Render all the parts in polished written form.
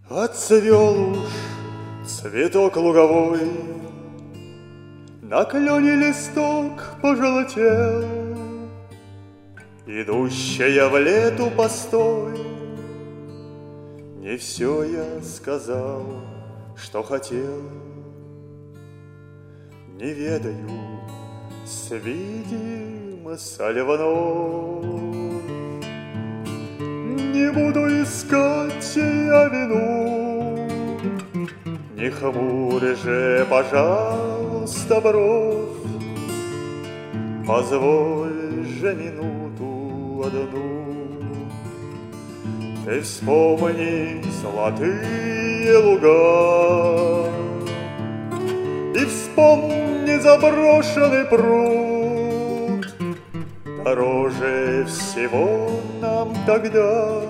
Отцвел уж цветок луговой, на клене листок пожелтел, идущая в лету постой. Не все я сказал, что хотел, не ведаю, свидим со львом. Не буду искать я вину, не хмурь же, пожалуйста, бровь. Позволь же минуту одну, ты вспомни золотые луга и вспомни заброшенный пруд. Дороже всего нам тогда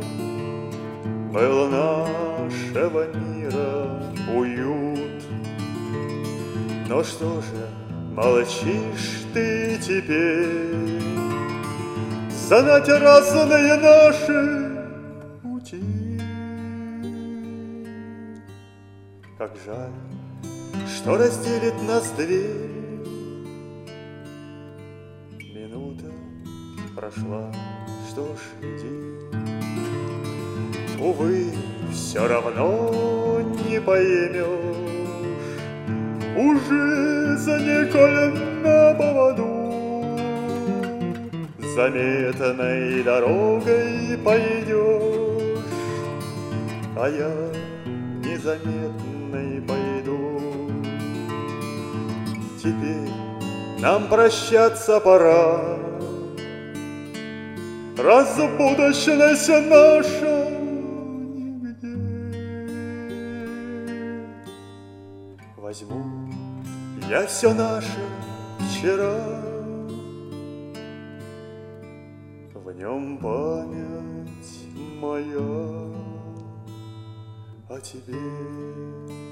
был нашего мира уют. Но что же молчишь ты теперь? Знать разные наши пути. Как жаль, что разделит нас дверь. Минута прошла, что ж, иди. Увы, все равно не поймешь, у жизни, коль на поводу, заметной дорогой пойдешь, а я незаметной пойду. Теперь нам прощаться пора, разбудочность наша нигде. Возьму я все наше вчера, в нем память моя о тебе.